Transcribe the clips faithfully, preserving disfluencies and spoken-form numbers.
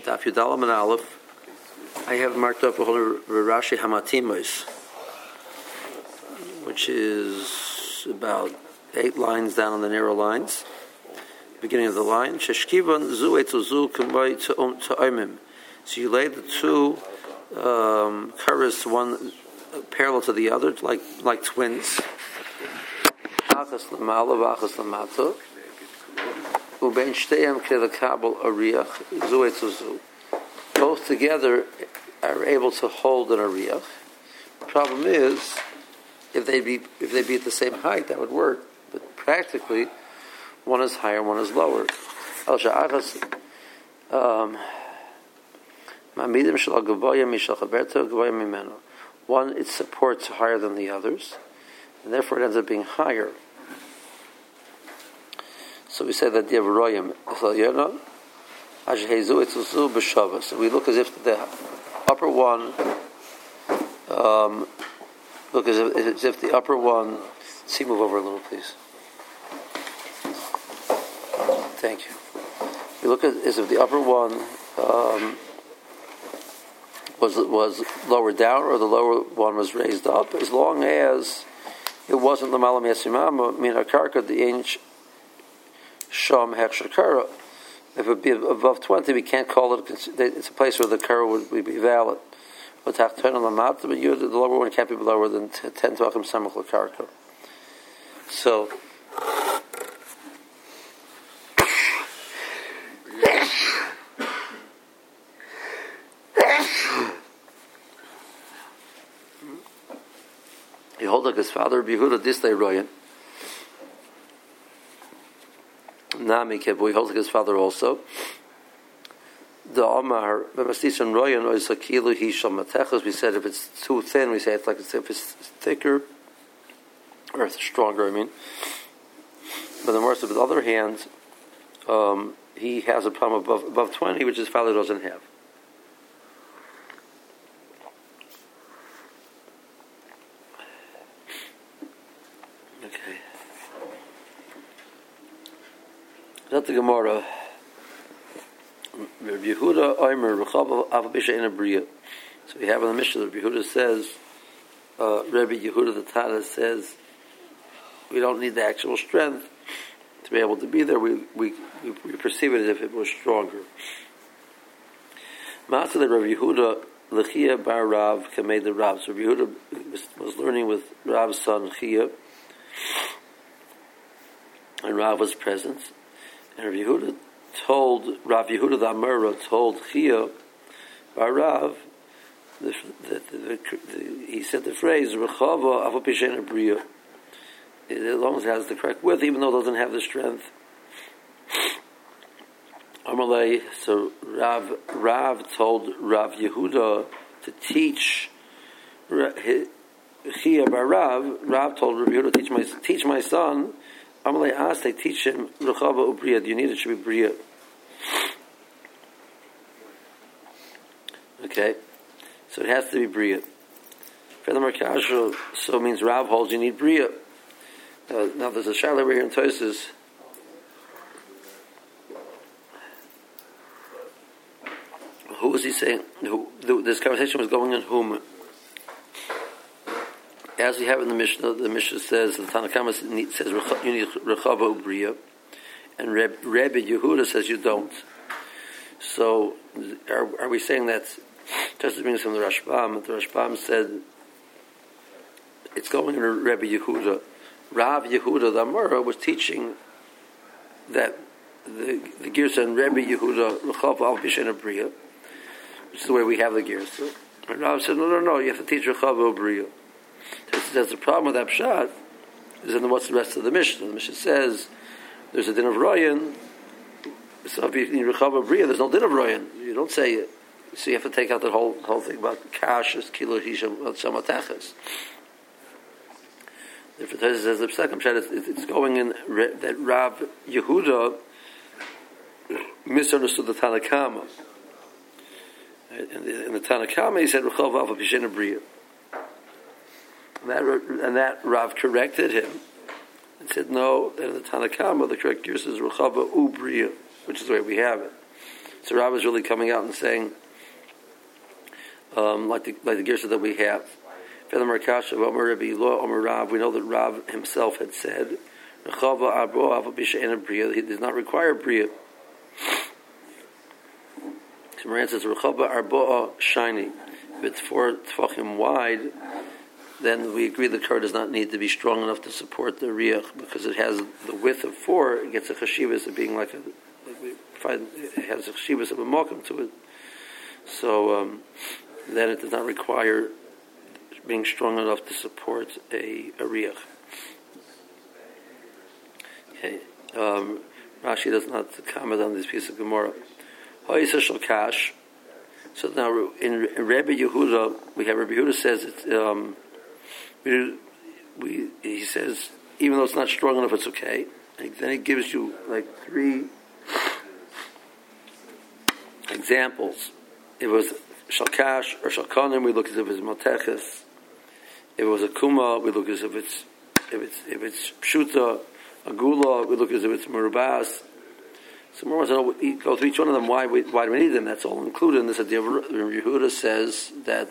Daf Yudalam and Aleph. I have marked up a whole Rashi Hamatimos, which is about eight lines down on the narrow lines. Beginning of the line, Sheshkivan zu etzu kumbai ta'omim. So you lay the two um, curves, one parallel to the other, like like twins. Achas l'mala v'achas l'mata. Ubein shteihem k'lekabel ariach zu etzu zu. Both together are able to hold an ariach. The problem is, if they be if they be at the same height, that would work. But practically, one is higher, one is lower. Um, one, it supports higher than the others, and therefore it ends up being higher. So we say that the Royim. So we look as if the upper one, um, look as if, as if the upper one. See, move over a little, please. Thank you. We look at as if the upper one um, was was lowered down, or the lower one was raised up, as long as it wasn't l'malam yasimama min akarka the ancient sham hechshakara. If it be above twenty, we can't call it. It's a place where the kara would, would be valid. But the lower one can't be lower than ten tvachim samach l'karka. So. He hold like his father, Yehuda Disley Royan. Nami Kebu, he holds like his father also. The Omar, Bemastison Royan, or Sakilu, he shall matechos. We said if it's too thin, we say it's like if it's thicker, or stronger, I mean. But the worst of the other hand, um, he has a problem above, above twenty, which his father doesn't have. Not the Gemara. Rabbi Yehuda Omer Rechav Avabisha in a Bria. So we have in the Mishnah. Rabbi Yehuda says, uh, Rabbi Yehuda the Tana says, we don't need the actual strength to be able to be there. We we we, we perceive it as if it was stronger. Master Rabbi Yehuda Lechia Bar Rav Kamei the Rav. So Rabbi Yehuda was, was learning with Rav's son Chia, and Rav was present. And Rav Yehuda told, Rav Yehuda the Amora told Chia Bar Rav, the, the, the, the, the, he said the phrase, Rechava Avapishena Bria, as long as it has the correct width, even though it doesn't have the strength. Amalei, so Rav, Rav told Rav Yehuda to teach Chia Bar Rav, Rav told Rav Yehuda to teach my, teach my son. Amalei asked, they teach him Rechava Ubriya. Do you need it? It should be Bria. Okay, so it has to be Bria. Furthermore, Kasha so means Rav holds you need Bria. Uh, now there's a shadow over here in Tosis. Who was he saying? Who this conversation was going on? Whom? As we have in the Mishnah, the Mishnah says, the Tanakama says, you need Rechava Ubriya, and Reb, Rebbe Yehuda says you don't. So, are, are we saying that, just as brings from the Rashbam, the Rashbam said, it's going in Rebbe Yehuda. Rav Yehuda, the Amora, was teaching that the, the Girsa and Rebbe Yehuda, Rechava Al Bishena Ubriya, which is the way we have the Girsa. And Rav said, no, no, no, you have to teach Rechava Ubriya. There's a problem with that pshat. Is then what's the rest of the Mishnah? The Mishnah says there's a din of royan. So if you need Rechava Bria, there's no din of royan. You don't say it. So you have to take out that whole whole thing about kashas kilo hisham shamatachas. If it says the second pshat, it's, it's going in that Rav Yehuda misunderstood the Tanakama. In the, in the Tanakama, he said Rechava Alpha Bishena Bria. And that, and that Rav corrected him and said, no, in the Tanakama, the correct gear says Rechava Ubriya, which is the way we have it. So Rav is really coming out and saying, um, like the like the Gersa that we have. We know that Rav himself had said, he does not require bria. So Moran says, Rechava arboa shiny. If it's four tefachim wide, then we agree the car does not need to be strong enough to support the riach because it has the width of four. It gets a chashivas of being like a, like we find it has a chashivas of a mokum to it. So um, then it does not require being strong enough to support a, a riach. Okay, um, Rashi does not comment on this piece of Gemara. Kash. So now in, in Rebbe Yehuda, we have Rebbe Yehuda says it's. Um, We, we, he says, even though it's not strong enough, it's okay. And then he gives you like three examples. If it was Shalkash or Shalkanim, we look as if it's Moteches. If it was a Kuma, we look as if it's if it's if it's Pshuta, Agula, we look as if it's Merubas. So more wants to know, we go through each one of them. Why we, why do we need them? That's all included in this idea. Yehuda says that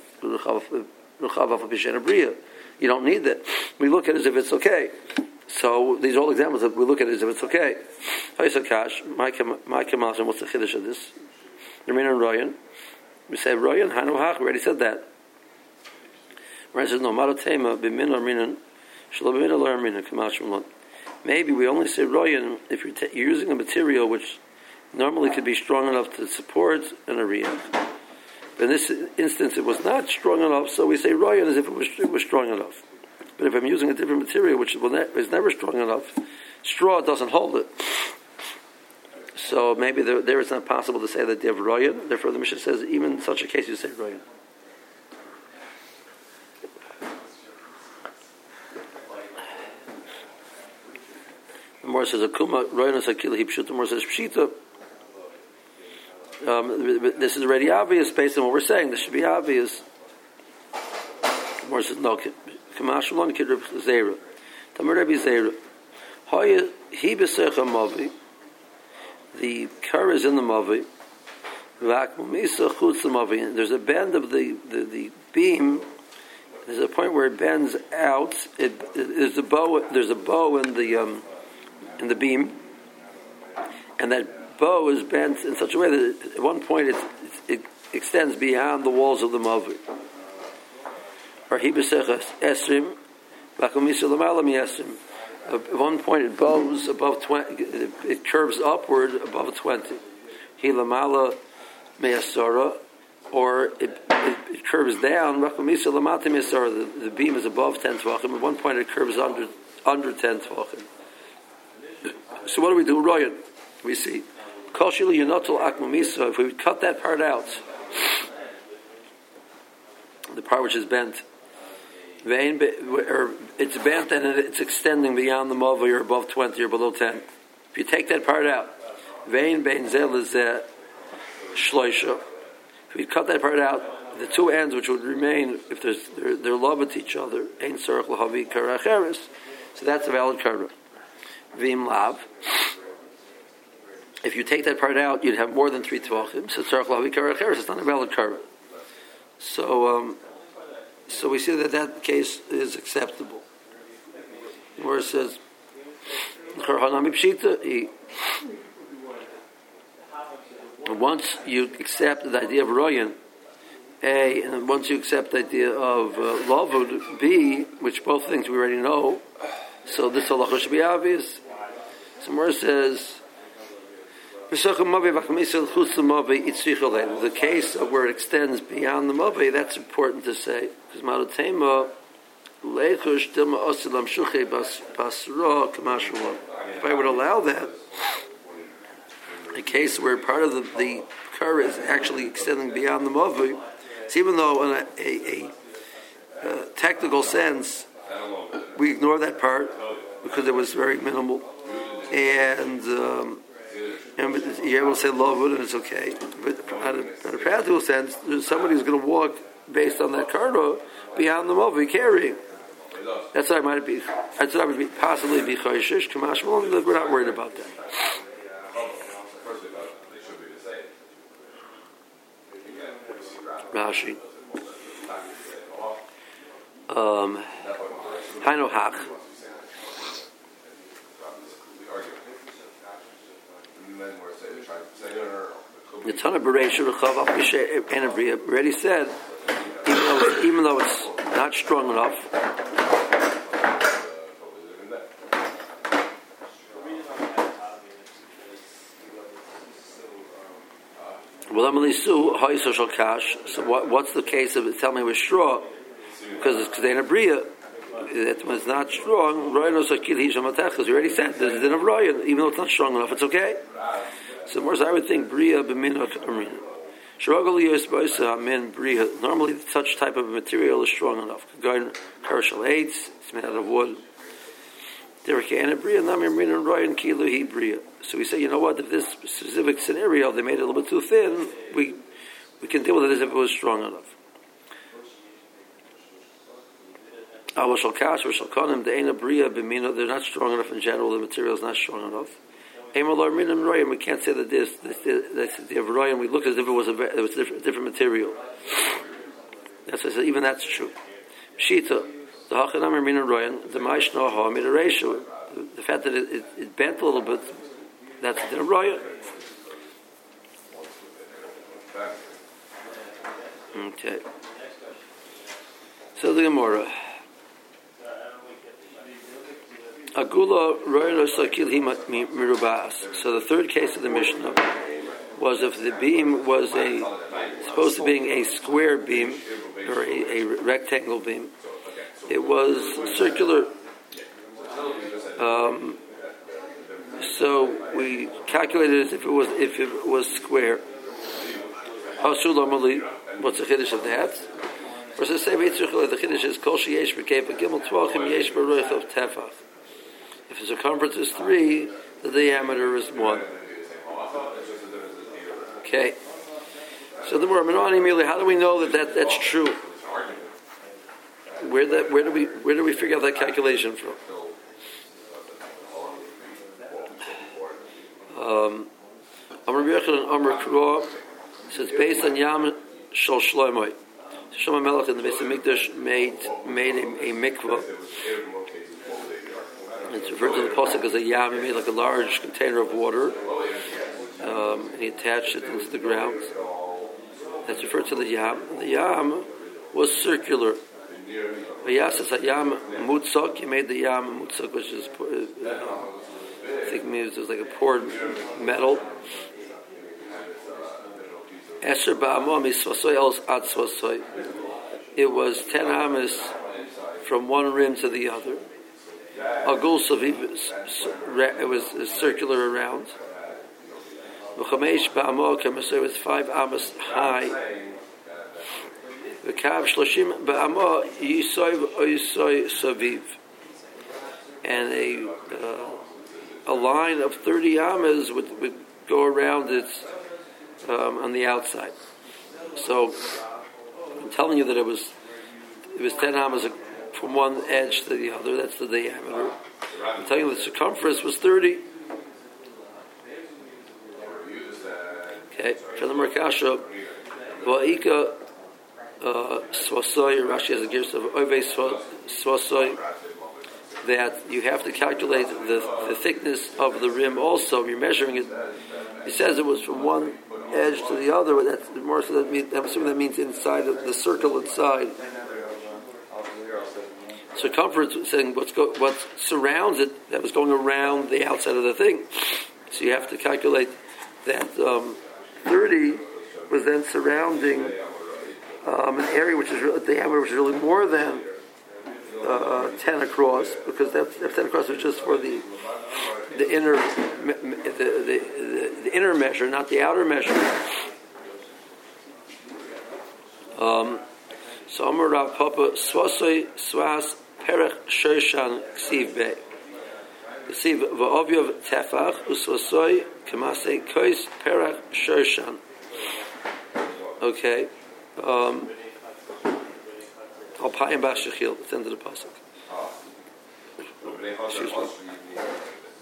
you don't need that. We look at it as if it's okay. So these are all examples that we look at it as if it's okay. What's the chiddush of this? Ryan. We say Ryan, Hanu Hach, we already said that. Ryan says, no, Maratema, Bimin or Minan, Shalabin or Minan, Kamash Mulon. Maybe we only say Ryan if you're, t- you're using a material which normally could be strong enough to support an ariyah. In this instance, it was not strong enough, so we say Ryan as if it was, it was strong enough. But if I'm using a different material, which is never strong enough, straw doesn't hold it. So maybe there, there it's not possible to say that they have Ryan. Therefore, the Mishnah says, even in such a case, you say Ryan. The more says Akuma, Ryan is Akila, he pshuta, the more says Pshita. Um, this is already obvious based on what we're saying. This should be obvious. More says no. Kamashulon kidrib zera. Tamar Rebbe zera. Hoya he besecha mavi. The car is in the mavi. Vakmumisa chutz the mavi. There's a bend of the, the, the beam. There's a point where it bends out. It, it there's a bow. There's a bow in the um, in the beam, and that bow is bent in such a way that at one point it, it, it extends beyond the walls of the mavi. Or he besechas esrim, vakumisa l'malam yesrim. At one point it bows above twenty. It, it curves upward above twenty. He l'mala me'asara, or it, it, it curves down. Vakumisa l'mata me'asara. The, the beam is above ten tvachim. At one point it curves under under ten tvachim. So what do we do? Ryan, we see. Koshili Yonotel Akmumisa, if we would cut that part out, the part which is bent, or it's bent and it's extending beyond the mavi or above twenty or below ten. If you take that part out, Vein Bein Zel is Shloisha. If we cut that part out, the two ends which would remain, if there's, they're, they're love with each other, Ein Sarach Lahavi Karacheres. So that's a valid kara. Vim Lav. If you take that part out, you'd have more than three tvachim. So tzarich lahavi kara acheres. It's not a valid kara. So, um, so we see that that case is acceptable. Where it says, once you accept the idea of royan, A, and once you accept the idea of uh, lavud, B, which both things we already know, so this halacha should be obvious. So where it says, the case of where it extends beyond the mavi, that's important to say. Because if I would allow that, a case where part of the, the car is actually extending beyond the mavi, so even though in a, a, a, a technical sense, we ignore that part because it was very minimal, and um, and you're able to say lavud and it's okay. But in a, a practical sense, there's somebody who's going to walk based on that karno beyond the mavi carrying. That's what I might be. That's what I would be possibly be chayshish kamash. We're not worried about that. Rashi. Um, Haino Hach. The Tana Bereisha Rechav Afishe Enabria already said, even though, even though it's not strong enough, so what, what's the case of it? Tell me it was straw, because it's Kedena Bria. That was not strong. We already said there's a din of Ryan, even though it's not strong enough, it's okay. So, more I would think Bria b'minok amrina. Amin Bria. Normally, such type of material is strong enough. Going Karshal eights, it's made out of wood. Derek Bria, Nami Amrina Ryan Kilo He Bria. So we say, you know what? If this specific scenario they made it a little bit too thin, we we can deal with it as if it was strong enough. They're not strong enough in general. The material is not strong enough. We can't say that this, this, this, this the Ryan. We look as if it was a, it was a different, different material. That's why I said, even that's true. Shita, the Hachanam Ryan, Ryan, the Maishno Ha made a ratio. The fact that it, it, it bent a little bit, that's the Ryan. Okay. So the Gemara. Agula Royal Sakil Mirubas. So the third case of the Mishnah was if the beam was a supposed to be a square beam or a, a rectangle beam, it was circular. Um, so we calculated as if it was if it was square. What's the chiddush of that? Versus say the chiddush is kol sheyesh b'keif gimel tvachim yesh b'roich of tefach. If the circumference is three, the diameter is one. Okay. So the more how do we know that, that that's true? Where that where do we where do we figure out that calculation from? Um, Amar B'Yechon and Amar Kro. So it's based on Yam Shal Shlomo. Shlomo Melech in the Beis Hamikdash made made a, a mikvah. It's referred to the pasuk as a yam. He made like a large container of water, um, and he attached it into the ground. That's referred to the yam. The yam was circular. Vayas is a yam mutzak. He made the yam mutzak, which is uh, I think means it was like a poured metal. Esher ba'amah misvasoy els ad svasoy. It was ten amas from one rim to the other. Agul Saviv, it was circular around. V'chamesh ba'amah kemasay, it was five amas high. V'kav shloshim ba'amah yisoy yisoy saviv, and a uh, a line of thirty amas would, would go around it um, on the outside. So I'm telling you that it was it was ten amas from one edge to the other. That's the diameter. I'm telling you the circumference was thirty. Okay. From the Merkasha, Va'ika Swasoy, Rashi has a gift of Ove Swasoy, that you have to calculate the, the thickness of the rim also. You're measuring it. He says it was from one edge to the other. That's more so that means, I'm assuming that means inside of the circle inside. Circumference, saying what's go, what surrounds it, that was going around the outside of the thing. So you have to calculate that um, thirty was then surrounding um, an area which is really, diameter which is really more than uh, ten across, because that, that ten across was just for the the inner the, the, the, the inner measure, not the outer measure. Um, so Amar Rav Papa Swasoi Swas Perech Shoshan Ksiv Bey. Ksiv Va'obyav Tefach Uswasoi Kamasei Kois Perech Shoshan. Okay. Um, Alpayim Bashachil. It's the end of the pasuk. Excuse me.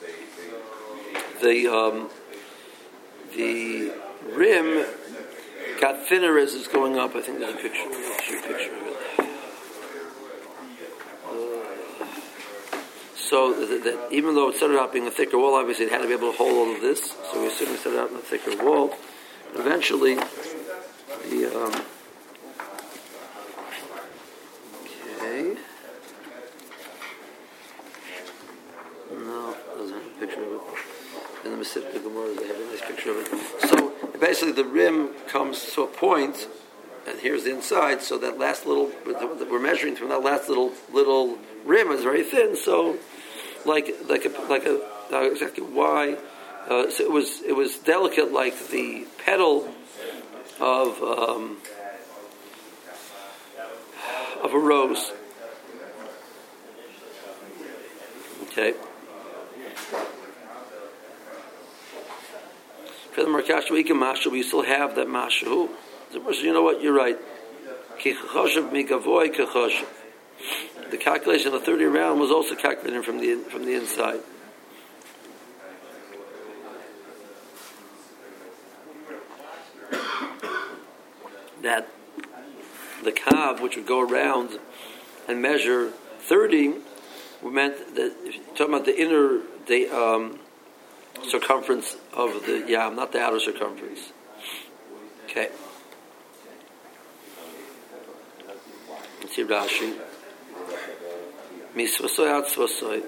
The um, the rim got thinner as it's going up. I think there's a picture. There's a picture of it. Uh, so that, that even though it started out being a thicker wall, obviously it had to be able to hold all of this. So we assume it started out in a thicker wall. Eventually, the um, okay. No, it doesn't have a picture of it. In the Masipta Gemara, they have a nice picture of it. So basically, the rim comes to a point, and here's the inside. So that last little, we're measuring from that last little little rim is very thin. So, like like a like a uh, exactly why. Uh, so it was it was delicate, like the petal of um, of a rose. Okay. For the Markash we can mashu, we still have that mashu. The person, you know what? You're right. The calculation of the thirty round was also calculated from the from the inside. That the kav, which would go around and measure thirty, meant that if you're talking about the inner the um, circumference of the yam, not the outer circumference. Okay. Let's see Rashi. Misvasoy out svasoy.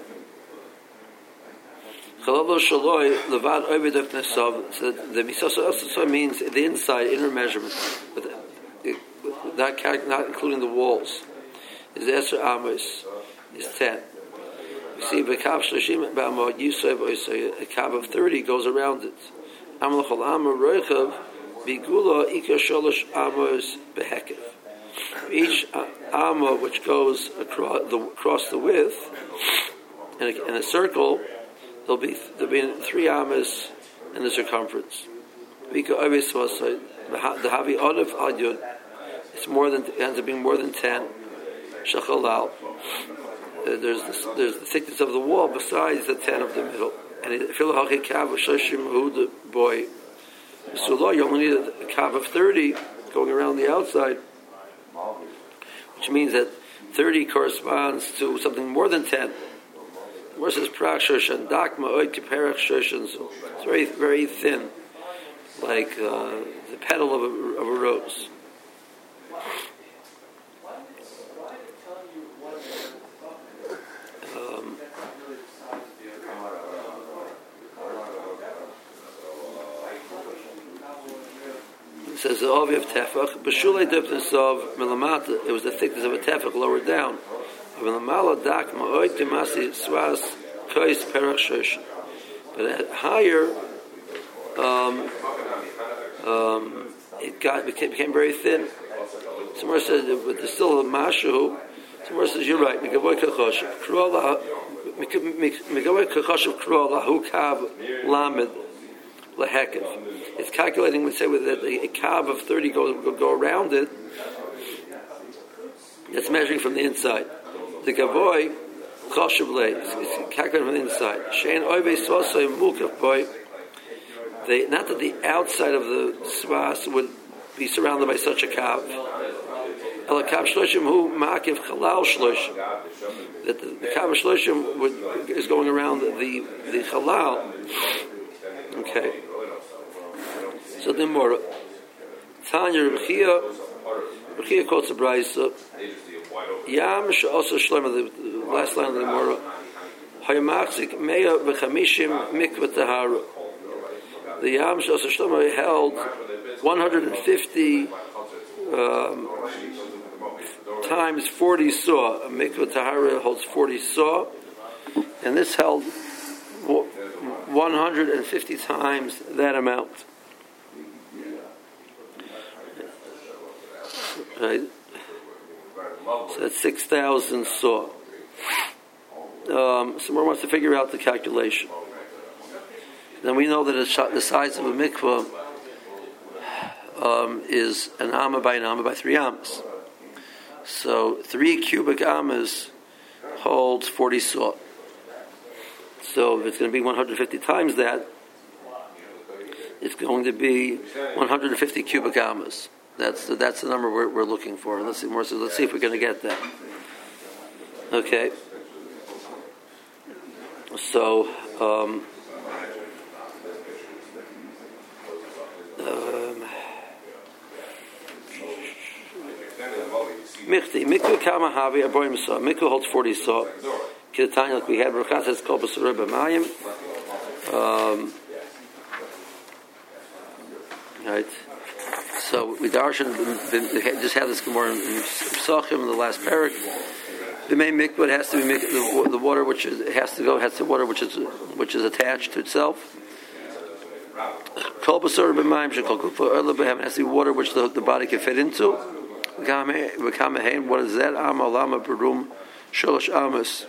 Chalalo shaloi levad oivedok nesav. So the misvasoy out svasoy means the inside inner measurement, but not not including the walls. Is Esher Amos is ten. You see, the kav shlishim ba'amod yisov oisay, a kav of thirty goes around it. Am lechol amor roichav bigula ika sholosh amos behekev. Each amma which goes across the across the width in a, in a circle, there'll be there'll be three ammas in the circumference. Vika ovis vasay the havi odef adyud. It's more than it ends up being more than ten. Shachalal. There's the, there's the thickness of the wall besides the ten of the middle. And if you look at kav of shloshim hu the boy, so you only need a kav of thirty going around the outside, which means that thirty corresponds to something more than ten. Versus prak shoshan dakma oid kiperach shoshan. It's very very thin, like uh, the petal of a, of a rose. Um, it says the ovi of tefach b'shulei dipnus of melamata. It was the thickness of a tefach lower down. Melamala dak ma'oid demasi swas kois perach shoshan. But at higher, um, um, it got became, became very thin. Somewhere says, but there's still a mashu. Somewhere says, you're right. Megavoy kachoshev krola, megavoy kachoshev krola hu kav lamed lehekev. It's calculating. We say with that a kav of thirty goes go, go around it. It's measuring from the inside. The gavoy kachoshev le. It's calculating from the inside. Shein oivei swasay mukav boy. They not that the outside of the swas would be surrounded by such a kav. El kav shloshim hu ma'akiv chalal shloshim. That the, the kav shloshim would is going around the the chalal. Okay. So the more Tanya Rebchia Rebchia quotes a brayso. Yam she'osa shlema. The last line of the Gemara. Hayamaxik meya v'chamishim mikvah tahara. The Yam she'osa shlema held one hundred fifty um, times forty saw. A mikvah tahara holds forty saw, and this held one hundred fifty times that amount. Right? So that's six thousand saw. Um, someone wants to figure out the calculation. Then we know that the size of a mikvah Um, is an amma by an amma by three ammas. So three cubic ammas holds forty saw. So if it's going to be one hundred fifty times that, it's going to be one hundred fifty cubic amas. That's the, that's the number we're, we're looking for. Let's see more. So let's see if we're going to get that. Okay. So. Um, um, Mikti, Mikku Kama Havi, Aboim Saw. Mikku holds forty saw. Kidatanya, like we had, Ruchas says, Kol Basura B'Mayim. Um, right. So, we darshan, just had this Gemara in Psachim in the last parak. The main mikvah, it has to be the, the water which is, it has to go, has the water which is which is attached to itself. Kol Basura B'Mayim, Shekol Kufa Erla B'Hem, it has to be water which the, the body can fit into. What is that? Ama lama berum sholosh amas.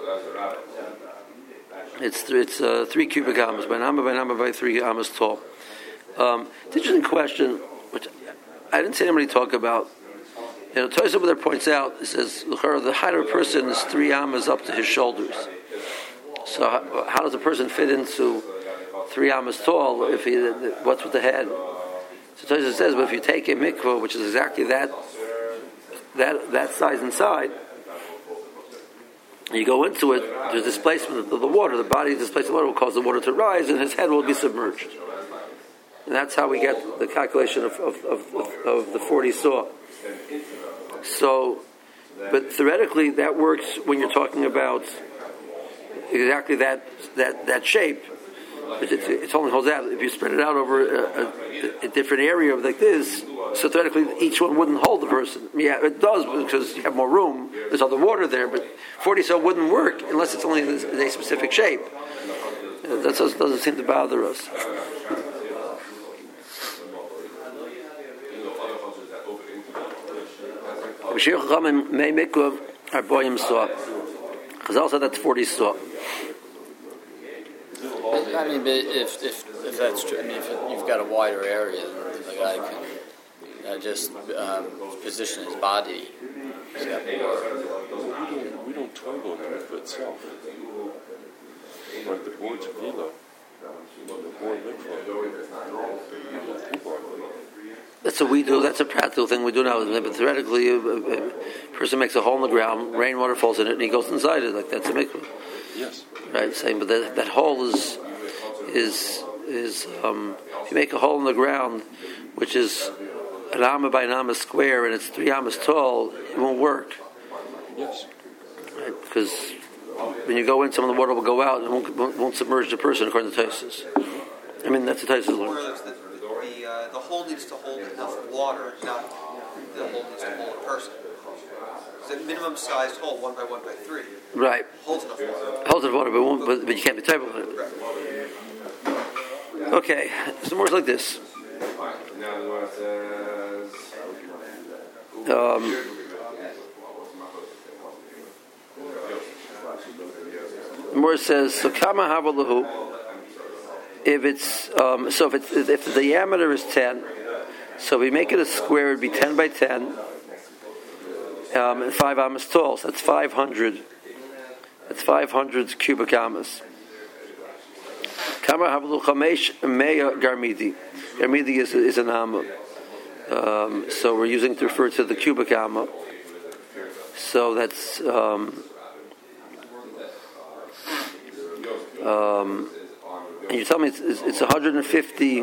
It's it's uh, three cubic amas by nama by nama by three amas tall. Um, the interesting question, which I didn't see anybody talk about. You know, Tosaf there points out. It says the height of a person is three amas up to his shoulders. So how, how does a person fit into three amas tall? If he what's with the head? So Tosaf says, but if you take a mikvah, which is exactly that. That that size inside, you go into it. There's displacement of the water. The body displacing the water will cause the water to rise, and his head will be submerged. And that's how we get the calculation of of, of, of, of the forty saw. So, but theoretically, that works when you're talking about exactly that that that shape. It, it, it only holds out if you spread it out over a, a, a different area like this. So theoretically, each one wouldn't hold the person. Yeah, it does because you have more room. There's other water there, but forty saw wouldn't work unless it's only in a specific shape. Uh, that doesn't, doesn't seem to bother us. Chazal said that's forty saw. I mean, if if if that's true, I mean, if you've got a wider area, the guy can uh, just um, position his body. He's got more. We don't, we don't toggle the mikvah itself. Like the boards of Hilo, the board mikvah. That's what we do. That's a practical thing we do now. But theoretically, a, a person makes a hole in the ground, rainwater falls in it, and he goes inside it. Like that's a mikvah. Yes. Right. Same. But that, that hole is is is um, if you make a hole in the ground, which is an amma by an amma square, and it's three ammas tall, it won't work. Yes. Right. Because when you go in, some of the water will go out and won't, won't, won't submerge the person, according to Taisus. I mean, that's the Taisus learns. The, the, uh, the hole needs to hold enough water, not the hole needs to hold a person. It's a minimum sized hole, one by one by three. Right. Holds enough water. Holds enough water, but, won't, but, but you can't be type of it. Right. Okay, some words like this. Um, the more says, so kama havalahu. If it's um, so, if it's if the diameter is ten, so we make it a square, it'd be ten by ten, um, and five amas tall. So that's five hundred. That's five hundred cubic amas. Kama havalu chamesh meya garmidi. Garmidi is is an amma. Um, so we're using to refer to the cubic amma. So that's um, um, and you tell me it's, it's, it's one hundred fifty, uh,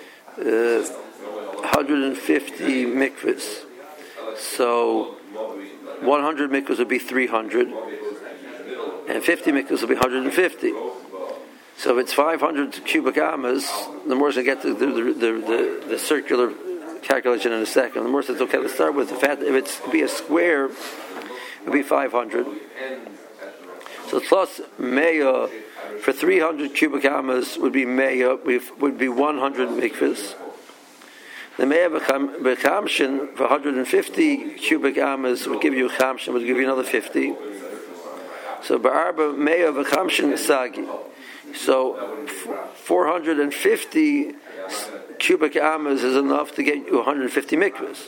one hundred fifty mikvahs. So one hundred mikvahs would be three hundred, and fifty mikvahs would be one hundred fifty. So if it's five hundred cubic amas, the more we get to the, the, the, the, the circular calculation in a second. The more says, okay, let's start with the fact that if it's be a square, it would be five hundred. So plus meya for three hundred cubic amas would be meya, would be one hundred mikvahs. The meya b'chamshin for one hundred fifty cubic amas would give you a chamshin, would give you another fifty. So ba'arba meya b'chamshin sagi. So four hundred fifty cubic amas is enough to get you one hundred fifty mikvahs.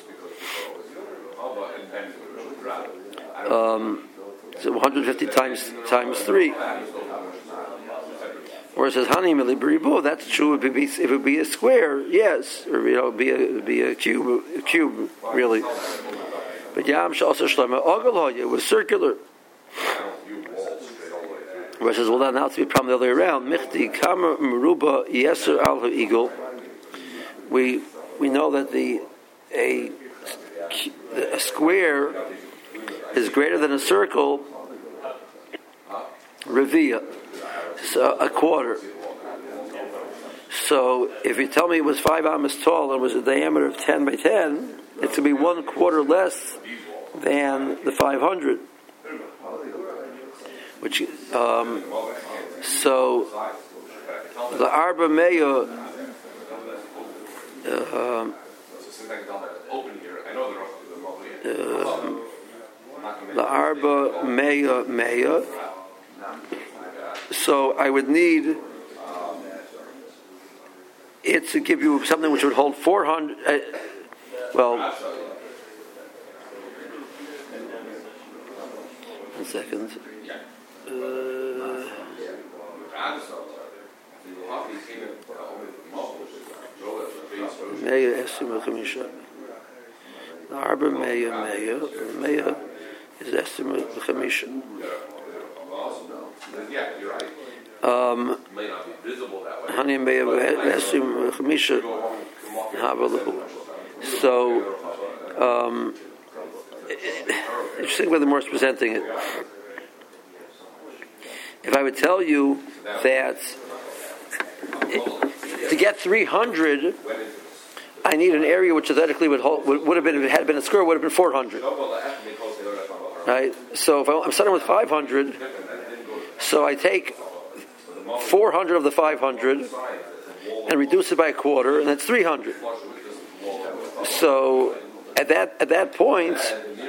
Um, so one hundred fifty times times three. Where it says honey miliburibu, that's true. If it be if it be a square, yes, or you know, be a be a cube, a cube really. But yam also shlema ogal it was circular. Where it says, well, that now to be problem the other way around. Michti kama meruba yeser al ha'igel. We we know that the a a square is greater than a circle. Revia. So a quarter. So if you tell me it was five amas tall and was a diameter of ten by ten, it's going to be one quarter less than the five hundred. Which um, so the arba meya uh, uh, the arba meya meya. So I would need it to give you something which would hold four hundred. Uh, well, one second. Uh, Meya estima chamisha. The arbor meya meya. Meya is estima chamisha. Um, honey may have estim chamisha havalu. So, um, interesting way the Morse presenting it. If I would tell you that it, to get three hundred, I need an area which theoretically would hold, would, would have been, if it had been a square, would have been four hundred. Right? So if I, I'm starting with five hundred, so I take four hundred of the five hundred and reduce it by a quarter, and that's three hundred. So at that at that point,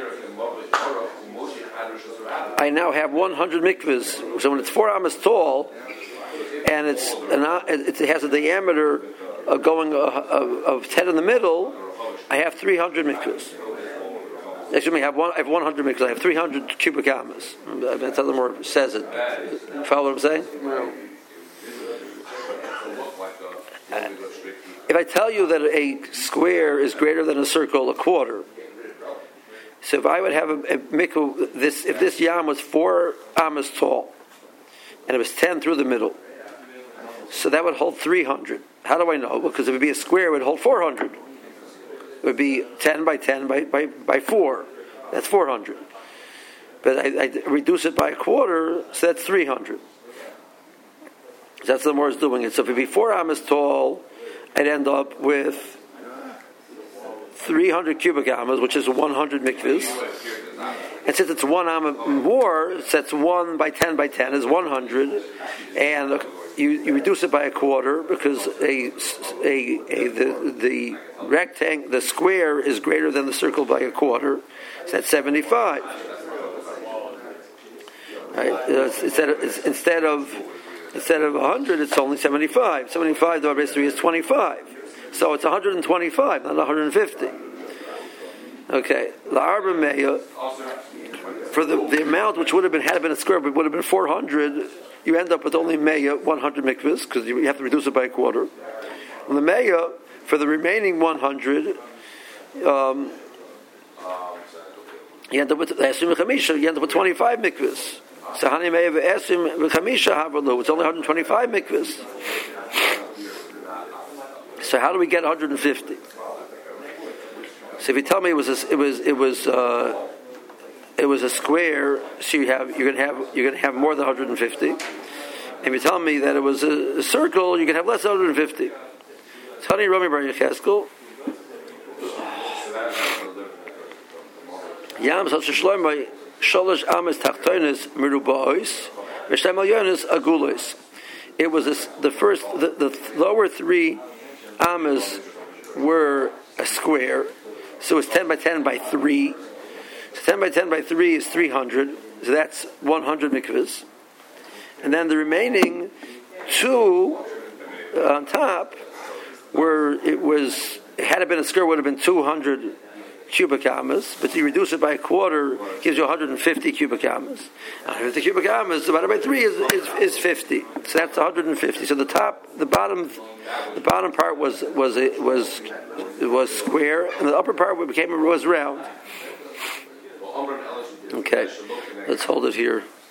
I now have one hundred mikvahs. So when it's four amas tall, and it's an, it has a diameter of going uh, of, of ten in the middle, I have three hundred mikvahs. Actually, I have one. I have one hundred mikvahs. I have three hundred cubic amas. That's how the more says it. You follow what I'm saying? Uh, if I tell you that a square is greater than a circle, a quarter. So if I would have a, a mikvah, this if this yam was four amas tall, and it was ten through the middle, so that would hold three hundred. How do I know? Because if it would be a square, it would hold four hundred. It would be ten by ten by, by, by four. That's four hundred. But I, I reduce it by a quarter, so that's three hundred. So that's the more is doing it. So if it would be four amas tall, I'd end up with three hundred cubic amas, which is one hundred mikvahs. And since it's one amma more, so that's one by ten by ten is one hundred. And you, you reduce it by a quarter because a, a, a the the rectangle, the square is greater than the circle by a quarter. So that's seventy-five. Right? Instead of, instead of instead of one hundred, it's only seventy-five. seventy-five divided by three is twenty-five. So it's one hundred twenty-five, not one hundred fifty. Okay, the arba meya, for the, the amount which would have been had it been a square, but would have been four hundred. You end up with only meya one hundred mikvahs because you have to reduce it by a quarter. And the meya for the remaining one hundred, um, you end up with esim v'chamisha. You end up with twenty-five mikvahs. So hani meya v'esim v'chamisha havalu. It's only one hundred twenty-five mikvahs. So how do we get one hundred fifty? So if you tell me it was a, it was it was uh, it was a square, so you have you're gonna have you're gonna have more than one hundred fifty. If you tell me that it was a, a circle, you can have less than one hundred fifty. Tani Rami Bar Yecheskel. Yam Sal Shloimei Sholosh Ames Tachtonis Meruba'os V'Shtei Milyonos Agulos. It was a, the first the, the lower three amas were a square. So it's ten by ten by three. So ten by ten by three is three hundred. So that's one hundred mikvahs. And then the remaining two uh, on top were, it was, it had it been a square, would have been two hundred cubic amas, but you reduce it by a quarter, gives you one hundred fifty cubic amas. one hundred fifty cubic amas divided by three is, is, is fifty. So that's one hundred fifty. So the top, the bottom, the bottom part was was was was square, and the upper part became was round. Okay, let's hold it here.